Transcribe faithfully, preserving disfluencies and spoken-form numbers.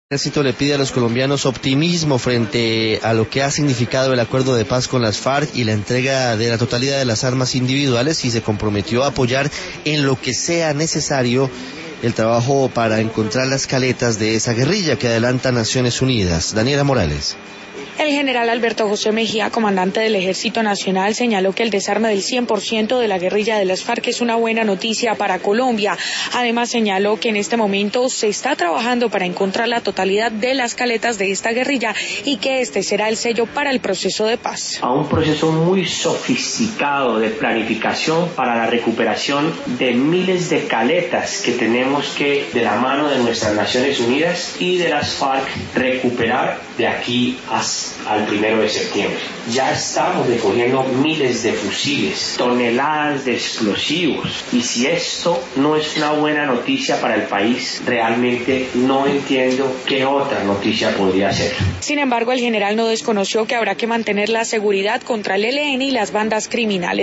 El ejército le pide a los colombianos optimismo frente a lo que ha significado el acuerdo de paz con las FARC y la entrega de la totalidad de las armas individuales, y se comprometió a apoyar en lo que sea necesario el trabajo para encontrar las caletas de esa guerrilla que adelanta Naciones Unidas. Daniela Morales. El general Alberto José Mejía, comandante del Ejército Nacional, señaló que el desarme del cien por ciento de la guerrilla de las FARC es una buena noticia para Colombia. Además, señaló que en este momento se está trabajando para encontrar la totalidad de las caletas de esta guerrilla y que este será el sello para el proceso de paz. A un proceso muy sofisticado de planificación para la recuperación de miles de caletas que tenemos que, de la mano de nuestras Naciones Unidas y de las FARC, recuperar de aquí hasta al primero de septiembre. Ya estamos recogiendo miles de fusiles, toneladas de explosivos, y si esto no es una buena noticia para el país, realmente no entiendo qué otra noticia podría ser. Sin embargo, el general no desconoció que habrá que mantener la seguridad contra el E L N y las bandas criminales.